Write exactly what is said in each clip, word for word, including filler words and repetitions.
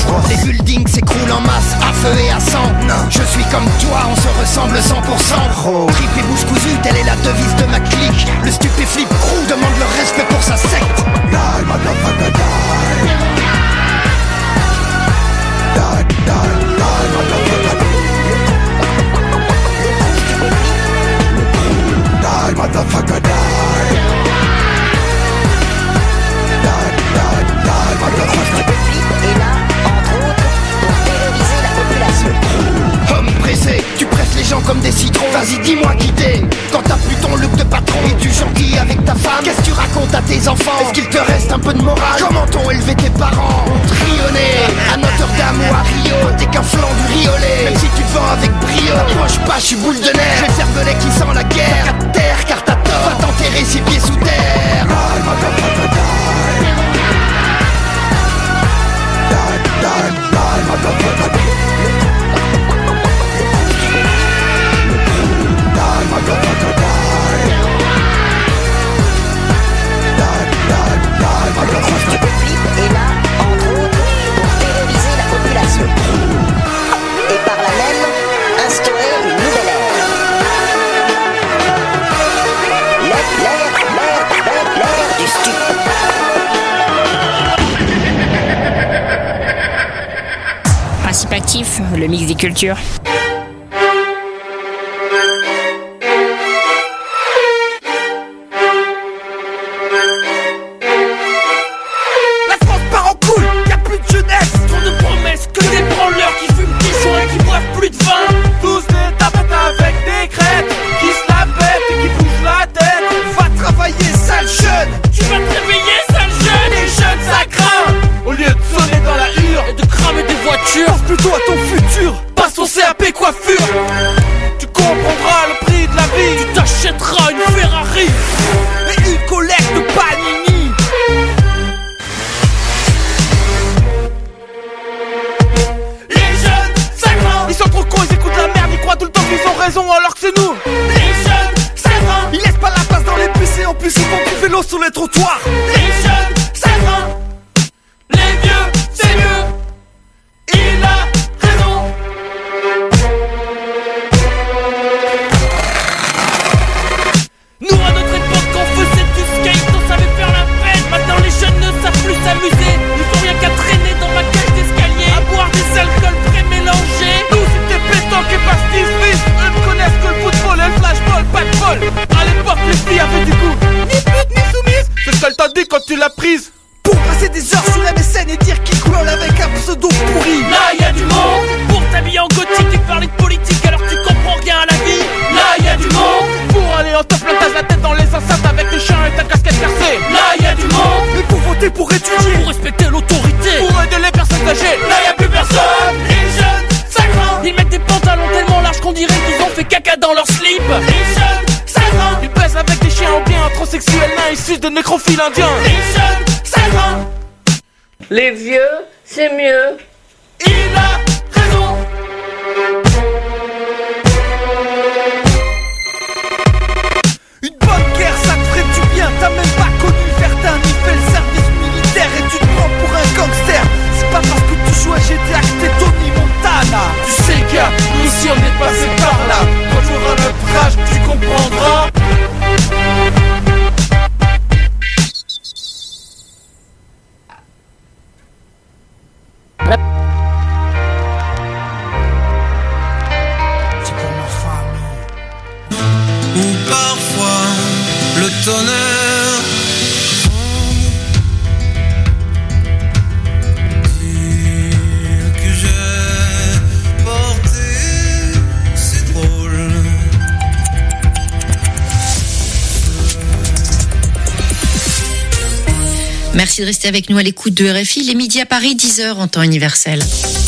Les buildings s'écroulent en masse, à feu et à sang. Je suis comme toi, on se ressemble cent pour cent. Trip et bouche cousue, telle est la devise de ma clique. Le stupéflip crew demande le respect pour sa secte. Die, motherfucker, die. Die, die, die, motherfucker. Die, motherfucker, die. Die, die, die, motherfucker. Et là, entre autres, pour terroriser la population. Homme pressé, tu presses les gens comme des citrons. Vas-y, dis-moi qui t'es. Quand t'as plus ton look de patron, es-tu gentil avec ta femme? Qu'est-ce que tu racontes à tes enfants? Est-ce qu'il te reste un peu de morale? Comment t'ont élevé tes parents? Trionné à Notre-Dame ou à Rio, t'es qu'un flanc du riolet. Même si tu te vends avec brio, t'approches pas, je suis boule de neige. J'ai le cervelet qui sent la guerre. T'as qu'à te taire car t'as tort. Va t'enterrer six pieds sous terre. Die, motherfucker, die. Die, die, die, motherfucker. Die, motherfucker, die. Die, die, die, motherfucker. Et là, entre autres, pour terroriser la population. Et par là même, instaurer une nouvelle ère. L'ère, l'ère, l'ère, l'ère, l'ère du stup. Principe actif, le mix des cultures. Pense plutôt à ton futur, passe ton C A P coiffure. Tu comprendras le prix de la vie. Tu t'achèteras une Ferrari et une collecte de Panini. Les jeunes, ça craint. Ils sont trop cons, ils écoutent la merde. Ils croient tout le temps qu'ils ont raison alors que c'est nous. Les jeunes, ça craint. Ils laissent pas la place dans les bus et en plus ils font du vélo sur les trottoirs. Les jeunes, ça craint. Les vieux, c'est mieux. Il a raison. Nous à notre époque on faisait du skate, on savait faire la fête. Maintenant les jeunes ne savent plus s'amuser. Ils font rien qu'à traîner dans ma cage d'escalier, à boire des alcools pré-mélangés. Nous c'était pétanque et pastis-fils. Eux ne connaissent que le football et le flashball, pas de bol. À l'époque les filles avaient du goût. Ni pute ni soumise. C'est ce qu'elle t'a dit quand tu l'as prise. Pour passer des heures sur M S N et dire qui coule avec un pseudo pourri. Là y'a du monde. Pour t'habiller en gothique et parler de politique alors que tu comprends rien à la vie. Là y'a du monde. Pour aller en top plantage la tête dans les enceintes avec le chien et ta casquette percée. Là y'a du monde. Mais pour voter, pour étudier, pour respecter l'autorité, pour aider les personnes âgées. Là y'a plus personne. Les jeunes, ça craint. Ils mettent des pantalons tellement larges qu'on dirait qu'ils ont fait caca dans leur slip. Les jeunes, ça craint. Ils baisent avec des chiens en bien transsexuels nains issus de nécrophiles indiens. Les jeunes, ça craint. Les vieux, c'est mieux. Il a raison. Une bonne guerre, ça te ferait du bien. T'as même pas connu Verdun ni fait le service militaire et tu te prends pour un gangster. C'est pas parce que tu joues à G T A que t'es Tony Montana. Tu sais gars, nous aussi on est passé par là. Quand tu auras notre âge, tu comprendras. Ou parfois le tonnerre dire que j'ai porté, c'est drôle. Merci de rester avec nous à l'écoute de R F I. Les midis à Paris, dix heures en temps universel.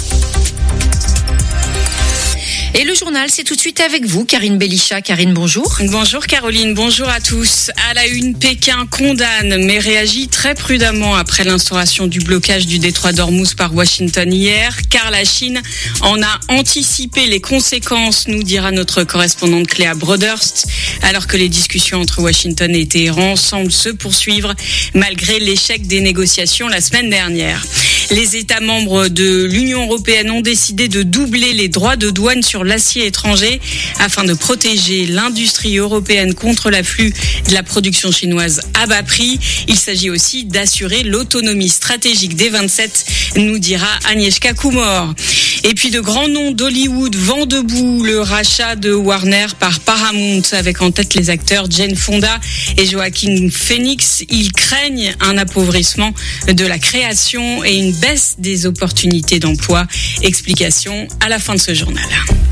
Et le journal, c'est tout de suite avec vous, Karine Belisha. Karine, bonjour. Bonjour Caroline, bonjour à tous. À la une, Pékin condamne, mais réagit très prudemment après l'instauration du blocage du détroit d'Ormuz par Washington hier, car la Chine en a anticipé les conséquences, nous dira notre correspondante Cléa Broderst, alors que les discussions entre Washington et Téhéran semblent se poursuivre malgré l'échec des négociations la semaine dernière. Les États membres de l'Union européenne ont décidé de doubler les droits de douane sur l'acier étranger afin de protéger l'industrie européenne contre l'afflux de la production chinoise à bas prix. Il s'agit aussi d'assurer l'autonomie stratégique des vingt-sept, nous dira Agnieszka Kumor. Et puis de grands noms d'Hollywood vent debout le rachat de Warner par Paramount, avec en tête les acteurs Jane Fonda et Joaquin Phoenix. Ils craignent un appauvrissement de la création et une baisse des opportunités d'emploi. Explication à la fin de ce journal.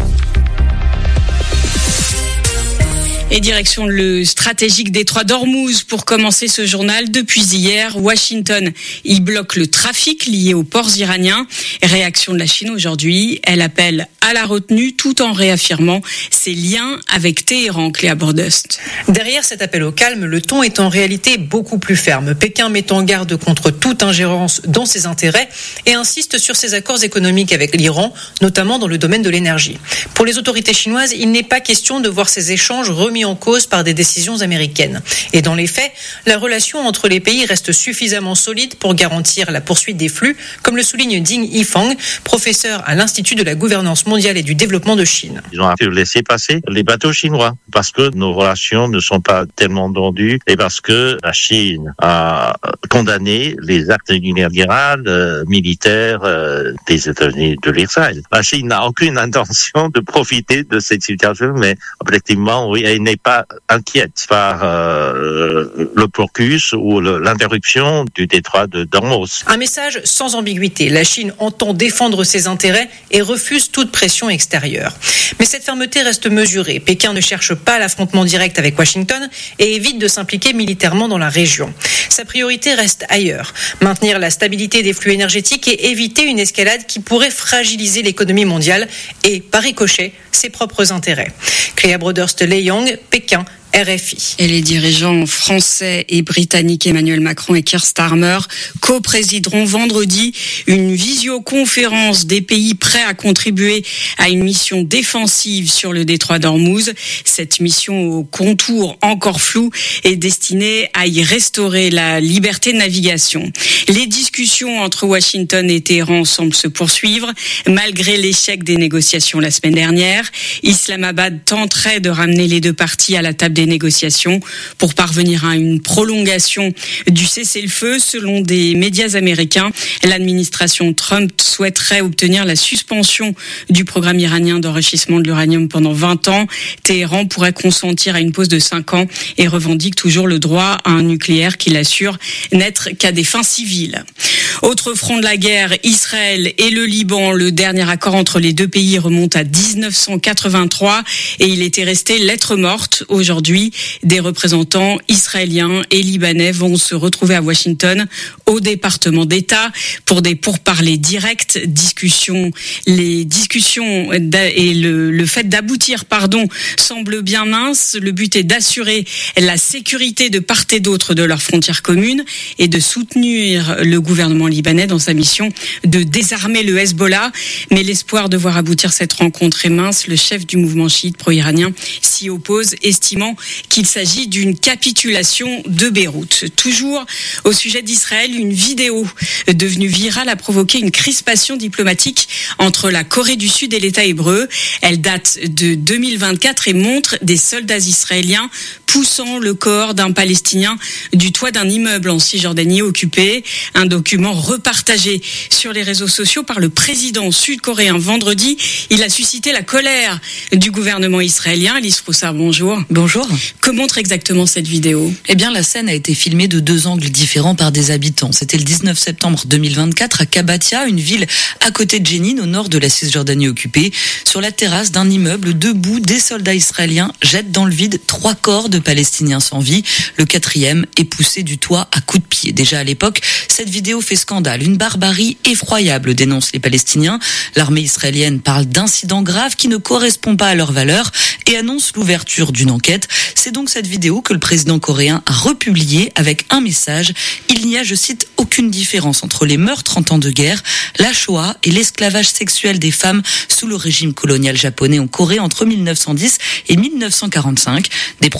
Et direction le stratégique détroit d'Ormuz pour commencer ce journal. Depuis hier, Washington y bloque le trafic lié aux ports iraniens. Réaction de la Chine aujourd'hui, elle appelle à la retenue tout en réaffirmant ses liens avec Téhéran. Cléa Bordust. Derrière cet appel au calme, le ton est en réalité beaucoup plus ferme. Pékin met en garde contre toute ingérence dans ses intérêts et insiste sur ses accords économiques avec l'Iran, notamment dans le domaine de l'énergie. Pour les autorités chinoises, il n'est pas question de voir ces échanges remis en cause par des décisions américaines. Et dans les faits, la relation entre les pays reste suffisamment solide pour garantir la poursuite des flux, comme le souligne Ding Yifang, professeur à l'Institut de la gouvernance mondiale et du développement de Chine. Ils ont laissé passer les bateaux chinois parce que nos relations ne sont pas tellement tendues et parce que la Chine a condamné les actes unilatéraux euh, militaires euh, des États-Unis de l'Israël. La Chine n'a aucune intention de profiter de cette situation, mais objectivement, oui, elle n'est pas inquiète par euh, le blocus ou le, l'interruption du détroit de d'Ormuz. Un message sans ambiguïté. La Chine entend défendre ses intérêts et refuse toute pression extérieure. Mais cette fermeté reste mesurée. Pékin ne cherche pas l'affrontement direct avec Washington et évite de s'impliquer militairement dans la région. Sa priorité reste ailleurs. Maintenir la stabilité des flux énergétiques et éviter une escalade qui pourrait fragiliser l'économie mondiale et, par ricochet, ses propres intérêts. Cléa Broderst-Leyong, Pékin, R F I. Et les dirigeants français et britanniques Emmanuel Macron et Keir Starmer co-présideront vendredi une visioconférence des pays prêts à contribuer à une mission défensive sur le détroit d'Ormuz. Cette mission au contour encore flou est destinée à y restaurer la liberté de navigation. Les discussions entre Washington et Téhéran semblent se poursuivre malgré l'échec des négociations la semaine dernière. Islamabad tenterait de ramener les deux parties à la table des négociations pour parvenir à une prolongation du cessez-le-feu. Selon des médias américains, l'administration Trump souhaiterait obtenir la suspension du programme iranien d'enrichissement de l'uranium pendant vingt ans. Téhéran pourrait consentir à une pause de cinq ans et revendique toujours le droit à un nucléaire qu'il assure n'être qu'à des fins civiles. Autre front de la guerre, Israël et le Liban. Le dernier accord entre les deux pays remonte à dix-neuf cent quatre-vingt-trois et il était resté lettre morte. Aujourd'hui, des représentants israéliens et libanais vont se retrouver à Washington au département d'État pour des pourparlers directs. Discussions, les discussions et le, le fait d'aboutir, pardon, semble bien mince. Le but est d'assurer la sécurité de part et d'autre de leurs frontières communes et de soutenir le gouvernement libanais dans sa mission de désarmer le Hezbollah. Mais l'espoir de voir aboutir cette rencontre est mince. Le chef du mouvement chiite pro-iranien s'y oppose, estimant qu'il s'agit d'une capitulation de Beyrouth. Toujours au sujet d'Israël, une vidéo devenue virale a provoqué une crispation diplomatique entre la Corée du Sud et l'État hébreu. Elle date de deux mille vingt-quatre et montre des soldats israéliens poussant le corps d'un Palestinien du toit d'un immeuble en Cisjordanie occupé. Un document repartagé sur les réseaux sociaux par le président sud-coréen vendredi. Il a suscité la colère du gouvernement israélien. Alice Froussard, bonjour. Bonjour. Que montre exactement cette vidéo ? Eh bien, la scène a été filmée de deux angles différents par des habitants. C'était le dix-neuf septembre deux mille vingt-quatre à Kabatia, une ville à côté de Jénine, au nord de la Cisjordanie occupée. Sur la terrasse d'un immeuble, debout, des soldats israéliens jettent dans le vide trois corps de Palestiniens sans vie. Le quatrième est poussé du toit à coups de pied. Déjà à l'époque, cette vidéo fait scandale. Une barbarie effroyable, dénoncent les Palestiniens. L'armée israélienne parle d'incidents graves qui ne correspondent pas à leurs valeurs et annonce l'ouverture d'une enquête. C'est donc cette vidéo que le président coréen a republiée avec un message. Il n'y a, je cite, aucune différence entre les meurtres en temps de guerre, la Shoah et l'esclavage sexuel des femmes sous le régime colonial japonais en Corée entre mille neuf cent dix et mille neuf cent quarante-cinq. Des propos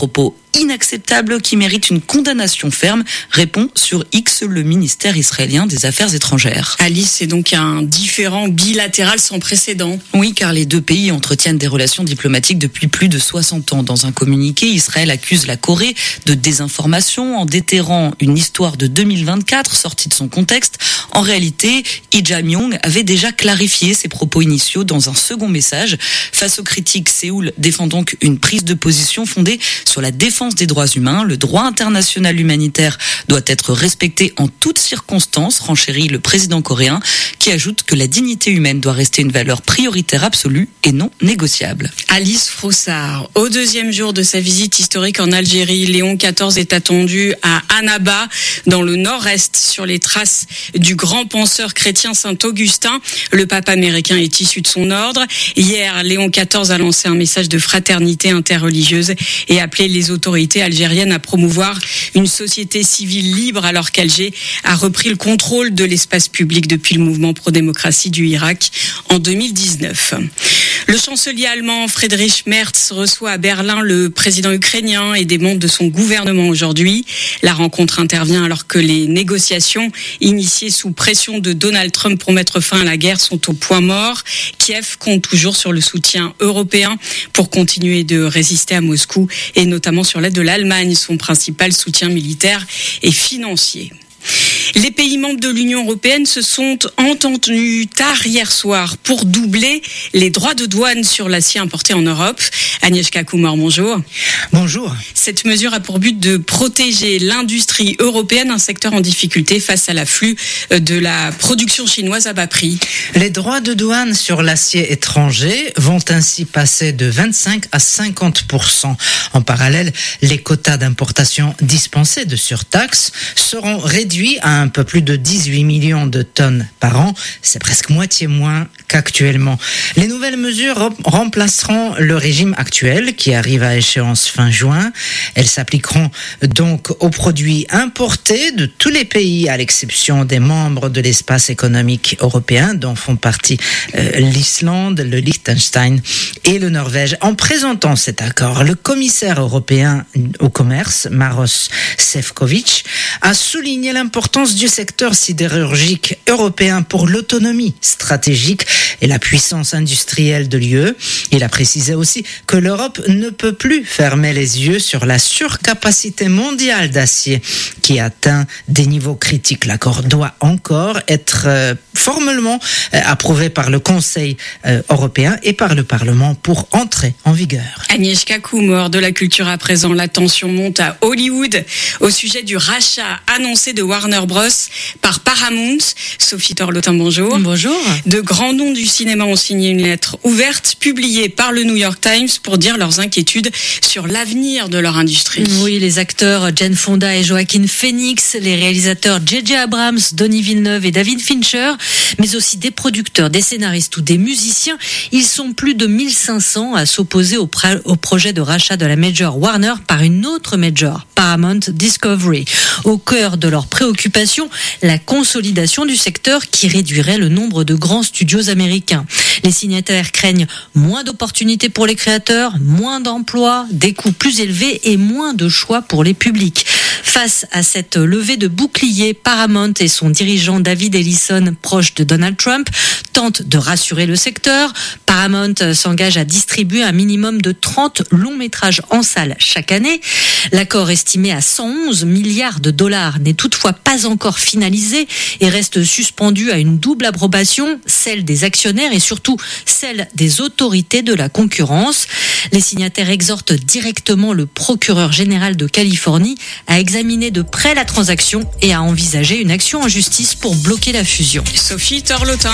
inacceptable qui mérite une condamnation ferme, répond sur X le ministère israélien des Affaires étrangères. Alice, c'est donc un différend bilatéral sans précédent. Oui, car les deux pays entretiennent des relations diplomatiques depuis plus de soixante ans. Dans un communiqué, Israël accuse la Corée de désinformation en déterrant une histoire de deux mille vingt-quatre sortie de son contexte. En réalité, Lee Jae-myung avait déjà clarifié ses propos initiaux dans un second message. Face aux critiques, Séoul défend donc une prise de position fondée sur la défense des droits humains. Le droit international humanitaire doit être respecté en toutes circonstances, renchérit le président coréen, qui ajoute que la dignité humaine doit rester une valeur prioritaire absolue et non négociable. Alice Froussard, au deuxième jour de sa visite historique en Algérie, Léon quatorze est attendu à Annaba, dans le nord-est, sur les traces du grand penseur chrétien Saint-Augustin. Le pape américain est issu de son ordre. Hier, Léon quatorze a lancé un message de fraternité interreligieuse et appelé les autorités algériennes à promouvoir une société civile libre, alors qu'Alger a repris le contrôle de l'espace public depuis le mouvement pro-démocratie du Irak en deux mille dix-neuf. Le chancelier allemand Friedrich Merz reçoit à Berlin le président ukrainien et des membres de son gouvernement aujourd'hui. La rencontre intervient alors que les négociations initiées sous pression de Donald Trump pour mettre fin à la guerre sont au point mort. Kiev compte toujours sur le soutien européen pour continuer de résister à Moscou et notamment sur l'aide de l'Allemagne, son principal soutien militaire et financier. Les pays membres de l'Union européenne se sont entendus tard hier soir pour doubler les droits de douane sur l'acier importé en Europe. Agnieszka Kumor, bonjour. Bonjour. Cette mesure a pour but de protéger l'industrie européenne, un secteur en difficulté face à l'afflux de la production chinoise à bas prix. Les droits de douane sur l'acier étranger vont ainsi passer de vingt-cinq à cinquante pour cent. En parallèle, les quotas d'importation dispensés de surtaxes seront réduits à un peu plus de dix-huit millions de tonnes par an. C'est presque moitié moins qu'actuellement. Les nouvelles mesures remplaceront le régime actuel qui arrive à échéance fin juin. Elles s'appliqueront donc aux produits importés de tous les pays à l'exception des membres de l'espace économique européen dont font partie euh, l'Islande, le Liechtenstein et le Norvège. En présentant cet accord, le commissaire européen au commerce, Maroš Šefčovič, a souligné l'importance du secteur sidérurgique européen pour l'autonomie stratégique et la puissance industrielle de l'U E. Il a précisé aussi que l'Europe ne peut plus fermer les yeux sur la surcapacité mondiale d'acier qui atteint des niveaux critiques. L'accord doit encore être euh, formellement euh, approuvé par le Conseil euh, européen et par le Parlement pour entrer en vigueur. Agnieszka Kumor, de la culture à présent, la tension monte à Hollywood au sujet du rachat annoncé de Warner Bros par Paramount. Sophie Torlotin, bonjour. Bonjour. De grands noms du cinéma ont signé une lettre ouverte publiée par le New York Times pour dire leurs inquiétudes sur l'avenir de leur industrie. Oui, les acteurs Jane Fonda et Joaquin Phoenix, les réalisateurs J J Abrams, Denis Villeneuve et David Fincher, mais aussi des producteurs, des scénaristes ou des musiciens. Ils sont plus de mille cinq cents à s'opposer au, pra- au projet de rachat de la major Warner par une autre major, Paramount Discovery. Au cœur de leurs préoccupations, la consolidation du secteur qui réduirait le nombre de grands studios américains. Les signataires craignent moins d'opportunités pour les créateurs, moins d'emplois, des coûts plus élevés et moins de choix pour les publics. Face à cette levée de bouclier, Paramount et son dirigeant David Ellison, proche de Donald Trump, tentent de rassurer le secteur. Paramount s'engage à distribuer un minimum de trente longs métrages en salle chaque année. L'accord estimé à cent onze milliards de dollars n'est toutefois pas encore finalisé et reste suspendu à une double approbation, celle des actionnaires et surtout celle des autorités de la concurrence. Les signataires exhortent directement le procureur général de Californie à examiner de près la transaction et à envisager une action en justice pour bloquer la fusion. Sophie Torlotin.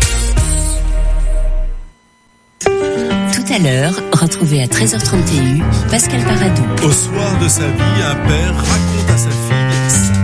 Tout à l'heure, retrouvez à treize heures trente et un Pascal Paradou. Au soir de sa vie, un père raconte à sa fille ça.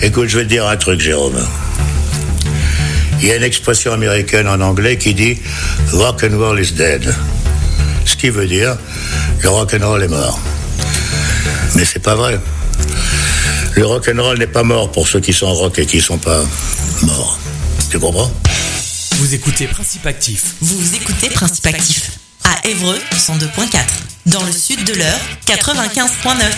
Écoute, je vais te dire un truc, Jérôme. Il y a une expression américaine en anglais qui dit « rock and roll is dead ». Ce qui veut dire « le rock and roll est mort ». Mais c'est pas vrai. Le rock and roll n'est pas mort pour ceux qui sont rock et qui sont pas morts. Tu comprends ? Vous écoutez Principe Actif. Vous écoutez Principe Actif. À Évreux, cent deux point quatre. Dans le sud de l'Eure, quatre-vingt-quinze point neuf.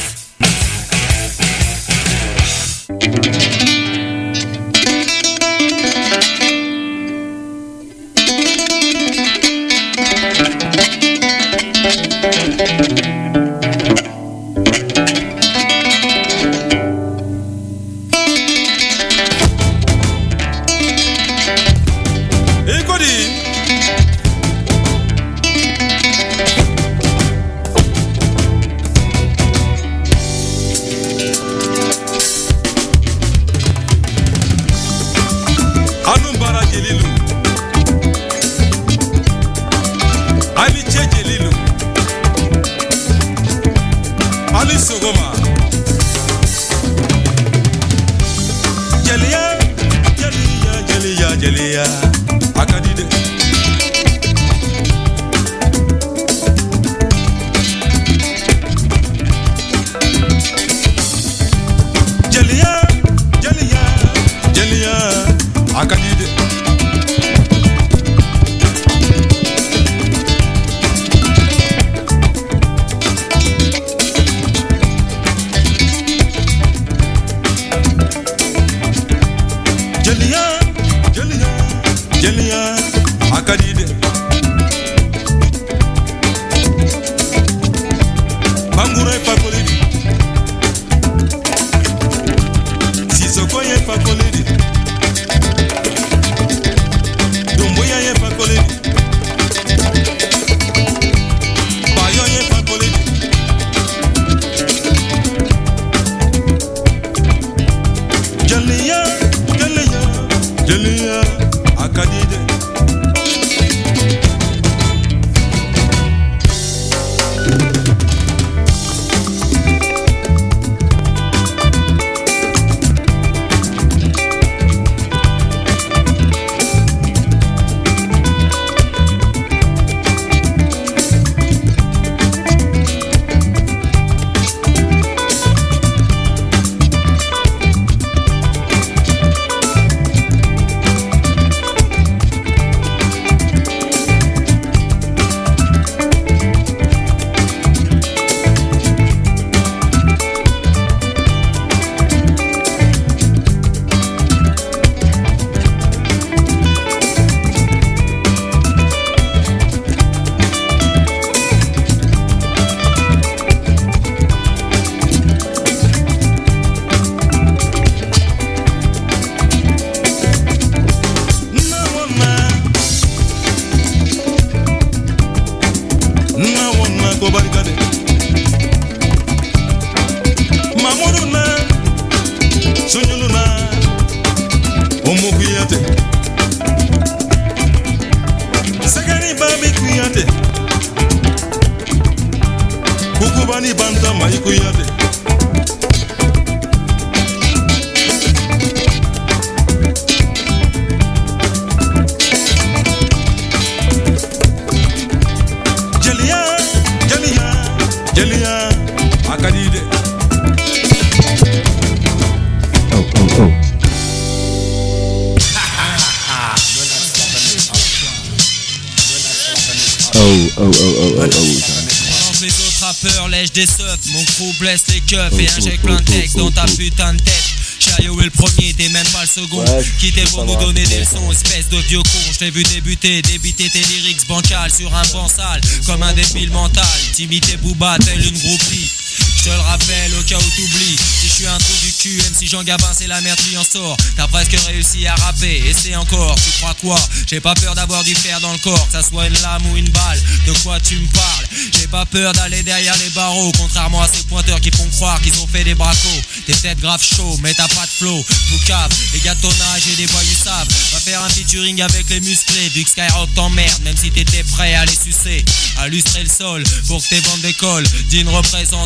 Des seufs, mon crew blesse les keufs et injecte plein de textes dans ta putain de tête. Chayo est le premier, t'es même pas le second. Ouais, qui t'es pour nous donner des leçons, espèce de vieux con. Je t'ai vu débuter, débiter tes lyrics bancals sur un banc sale, comme un débile mental. T'imitais Booba, telle une groupie. Je te le rappelle au cas où t'oublies. Si je suis un trou du cul, même si Jean Gabin c'est la merde qui en sort. T'as presque réussi à rapper, et c'est encore. Tu crois quoi? J'ai pas peur d'avoir du fer dans le corps, que ça soit une lame ou une balle. De quoi tu me parles? J'ai pas peur d'aller derrière les barreaux, contrairement à ces pointeurs qui font croire qu'ils ont fait des bracos. T'es peut-être grave chaud, mais t'as pas de flow. Boucave, les gars de ton âge et des voyous savent. Va faire un featuring avec les musclés, vu que Skyrock t'emmerde, même si t'étais prêt à les sucer. À lustrer le sol pour que tes bandes décollent. Digne représentant de la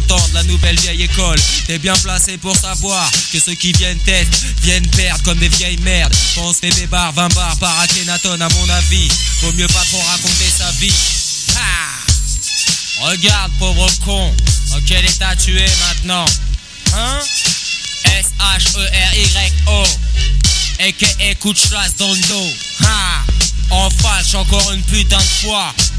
nouvelle vieille école. T'es bien placé pour savoir que ceux qui viennent test viennent perdre comme des vieilles merdes. On se fait des bars, vingt bars par Akhenaton à mon avis. Vaut mieux pas trop raconter sa vie. Ha! Regarde pauvre con, dans quel état tu es maintenant? Hein? S H E R Y O A K A coup de chasse dans le dos. Ha! En fâche encore une putain de fois.